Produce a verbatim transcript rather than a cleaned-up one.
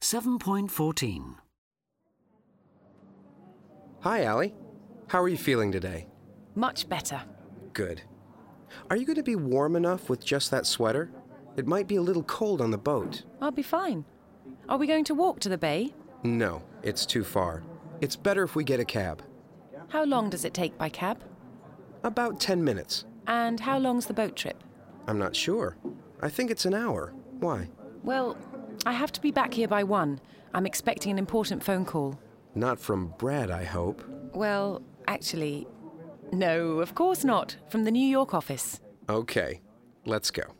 seven point fourteen. Hi, Allie. How are you feeling today? Much better. Good. Are you going to be warm enough with just that sweater? It might be a little cold on the boat. I'll be fine. Are we going to walk to the bay? No, it's too far. It's better if we get a cab. How long does it take by cab? About ten minutes. And how long's the boat trip? I'm not sure. I think it's an hour. Why? Well, I have to be back here by one. I'm expecting an important phone call. Not from Brad, I hope. Well, actually, no, of course not. From the New York office. Okay, let's go.